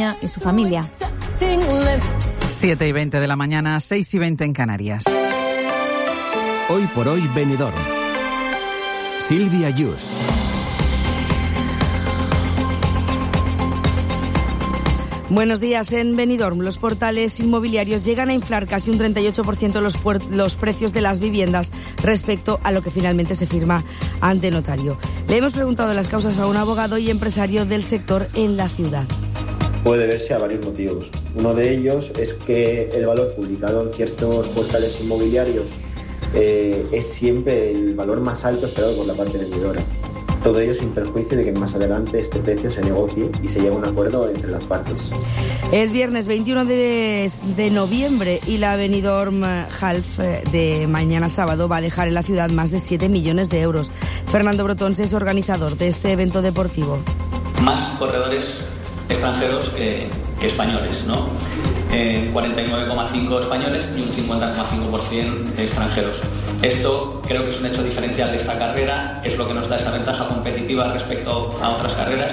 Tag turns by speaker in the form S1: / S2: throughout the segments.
S1: España y su familia.
S2: 7:20 de la mañana, 6:20 en Canarias.
S3: Hoy por hoy Benidorm. Silvia Yus.
S4: Buenos días. En Benidorm, los portales inmobiliarios llegan a inflar casi un 38% los precios de las viviendas respecto a lo que finalmente se firma ante notario. Le hemos preguntado las causas a un abogado y empresario del sector en la ciudad.
S5: Puede deberse a varios motivos. Uno de ellos es que el valor publicado en ciertos portales inmobiliarios es siempre el valor más alto esperado por la parte vendedora. Todo ello sin perjuicio de que más adelante este precio se negocie y se llegue a un acuerdo entre las partes.
S4: Es viernes 21 de noviembre y la Benidorm Half de mañana sábado va a dejar en la ciudad más de 7 millones de euros. Fernando Brotons es organizador de este evento deportivo.
S6: Más corredores extranjeros que españoles, ¿no? 49,5 españoles y un 50,5% extranjeros. Esto creo que es un hecho diferencial de esta carrera, es lo que nos da esa ventaja competitiva respecto a otras carreras.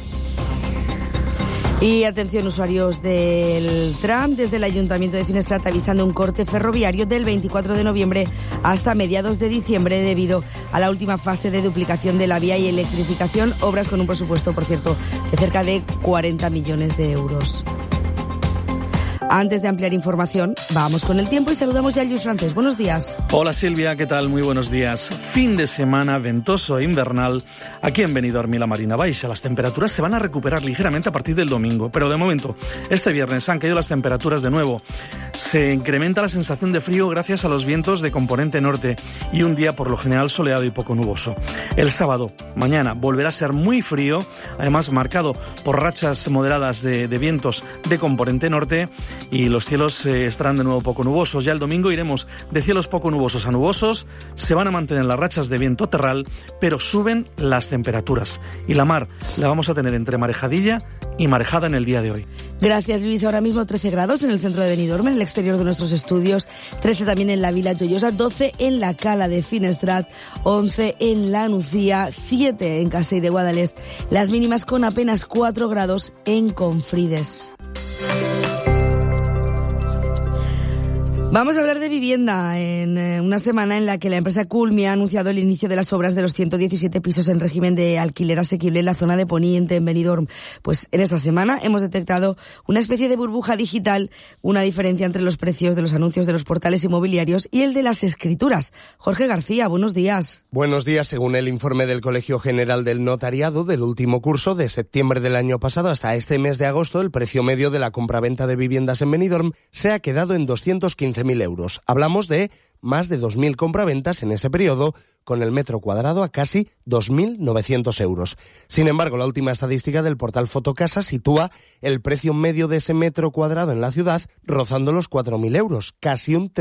S4: Y atención, usuarios del tram, desde el Ayuntamiento de Finestrat avisando un corte ferroviario del 24 de noviembre hasta mediados de diciembre debido a la última fase de duplicación de la vía y electrificación, obras con un presupuesto, por cierto, de cerca de 40 millones de euros. Antes de ampliar información, vamos con el tiempo y saludamos ya a Lluís Francés. Buenos días.
S7: Hola Silvia, ¿qué tal? Muy buenos días. Fin de semana ventoso e invernal aquí en Benidorm y la Marina Baixa. Las temperaturas se van a recuperar ligeramente a partir del domingo, pero de momento, este viernes han caído las temperaturas de nuevo. Se incrementa la sensación de frío gracias a los vientos de componente norte y un día por lo general soleado y poco nuboso. El sábado, mañana, volverá a ser muy frío, además marcado por rachas moderadas de vientos de componente norte, y los cielos estarán de nuevo poco nubosos. Ya el domingo iremos de cielos poco nubosos a nubosos, se van a mantener las rachas de viento terral, pero suben las temperaturas. Y la mar la vamos a tener entre marejadilla y marejada en el día de hoy.
S4: Gracias, Luis. Ahora mismo 13 grados en el centro de Benidorm, en el exterior de nuestros estudios, 13 también en la Vila Joiosa, 12 en la Cala de Finestrat, 11 en la Nucía, 7 en Castell de Guadalest, las mínimas con apenas 4 grados en Confrides. Vamos a hablar de vivienda en una semana en la que la empresa Culmi ha anunciado el inicio de las obras de los 117 pisos en régimen de alquiler asequible en la zona de Poniente, en Benidorm. Pues en esta semana hemos detectado una especie de burbuja digital, una diferencia entre los precios de los anuncios de los portales inmobiliarios y el de las escrituras. Jorge García, buenos días.
S8: Buenos días. Según el informe del Colegio General del Notariado del último curso, de septiembre del año pasado hasta este mes de agosto, el precio medio de la compraventa de viviendas en Benidorm se ha quedado en 215.000 euros. Hablamos de más de 2.000 compraventas en ese periodo, con el metro cuadrado a casi 2.900 euros. Sin embargo, la última estadística del portal Fotocasa sitúa el precio medio de ese metro cuadrado en la ciudad rozando los 4.000 euros, casi un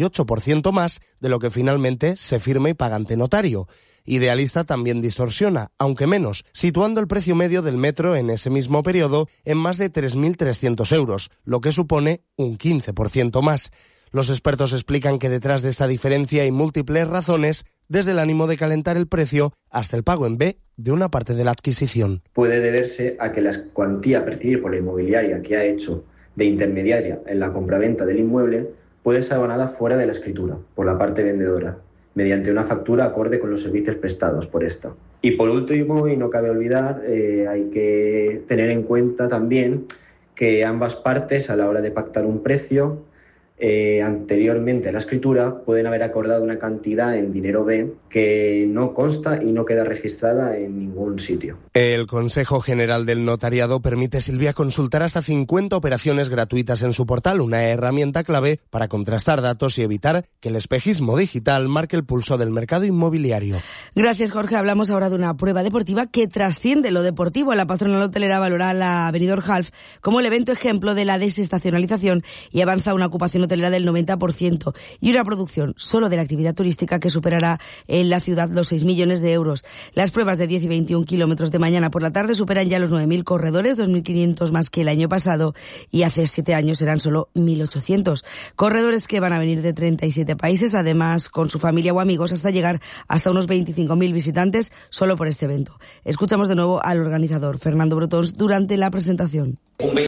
S8: 38% más de lo que finalmente se firma y paga ante notario. Idealista también distorsiona, aunque menos, situando el precio medio del metro en ese mismo periodo en más de 3.300 euros, lo que supone un 15% más. Los expertos explican que detrás de esta diferencia hay múltiples razones, desde el ánimo de calentar el precio hasta el pago en B de una parte de la adquisición.
S5: Puede deberse a que la cuantía a percibir por la inmobiliaria que ha hecho de intermediaria en la compraventa del inmueble puede ser abonada fuera de la escritura, por la parte vendedora, mediante una factura acorde con los servicios prestados por esta. Y por último, y no cabe olvidar, hay que tener en cuenta también que ambas partes, a la hora de pactar un precio, anteriormente a la escritura, pueden haber acordado una cantidad en dinero B que no consta y no queda registrada en ningún sitio.
S8: El Consejo General del Notariado permite, Silvia, consultar hasta 50 operaciones gratuitas en su portal, una herramienta clave para contrastar datos y evitar que el espejismo digital marque el pulso del mercado inmobiliario.
S4: Gracias, Jorge. Hablamos ahora de una prueba deportiva que trasciende lo deportivo. La patronal hotelera valora la Benidorm Half como el evento ejemplo de la desestacionalización y avanza una ocupación hotelera del 90% y una producción solo de la actividad turística que superará en la ciudad los 6 millones de euros. Las pruebas de 10 y 21 kilómetros de mañana por la tarde superan ya los 9.000 corredores, 2.500 más que el año pasado, y hace 7 años eran solo 1.800. Corredores que van a venir de 37 países, además con su familia o amigos, hasta llegar hasta unos 25.000 visitantes solo por este evento. Escuchamos de nuevo al organizador, Fernando Brotons, durante la presentación.